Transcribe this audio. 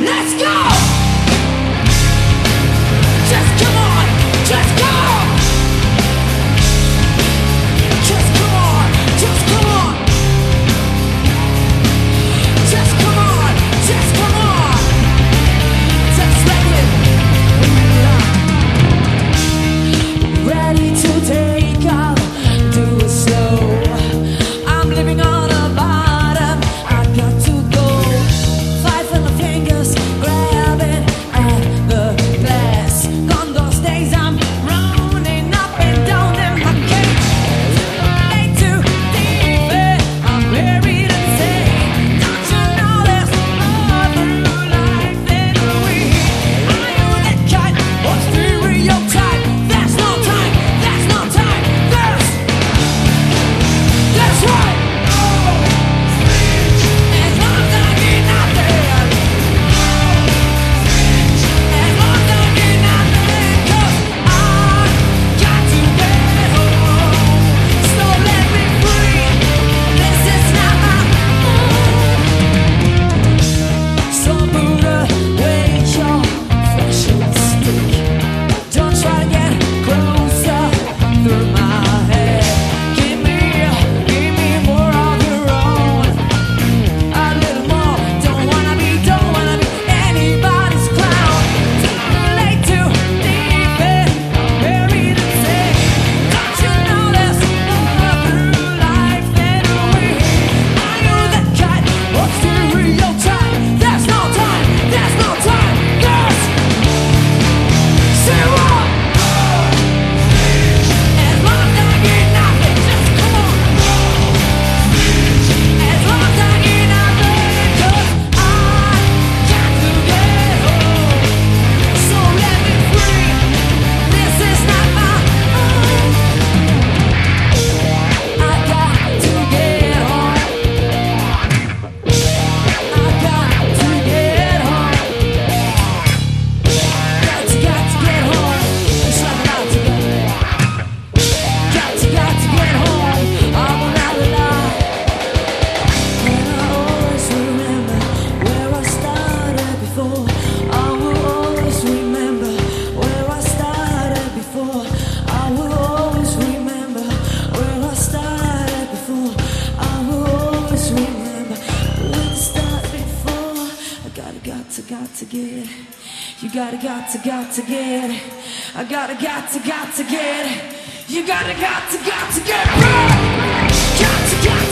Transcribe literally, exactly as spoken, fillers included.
Let's go! Just come on, just go! Just come on, just come on! Just come on, just come on! Just let it be. Ready to take off, do it slow. I'm living on a bottom, I got to go. Five of my fingers grabbing at the glass. On those days I'm running up and down in my cage. Ain't too deep, I'm buried in sand. Don't you know there's more through life than we? Are you that kind or stereotype? There's no time, there's no time, there's That's right! As long as I get nothing, as long as I get nothing, 'cause I got to get home. So let me free. This is not my home. So put away your fashion stick. Don't try to get closer through my head. Give me, give me more of your own. A little more. Don't wanna be, don't wanna be anybody's clown. Too late to leave it, buried in sand. Don't you know there's more through life than we? Are you that kind or stereotype? There's no time, there's no time, there's Say what? As long as I get nothing, just come on. As long as I get nothing, 'cause I got to get home. So let me free. This is not my home. I got to get home. I got to get home. Got to, got to get home. It's like about to go. Got to, got to get home. I will not lie. And I always remember where I started before. I will always remember where I started before. I will always remember where I started before. I will always remember where I started before. I gotta, got to, got to get. You gotta, got to, got to get. I gotta, got to, got to get. You gotta, got to, got to get. Got to, got to.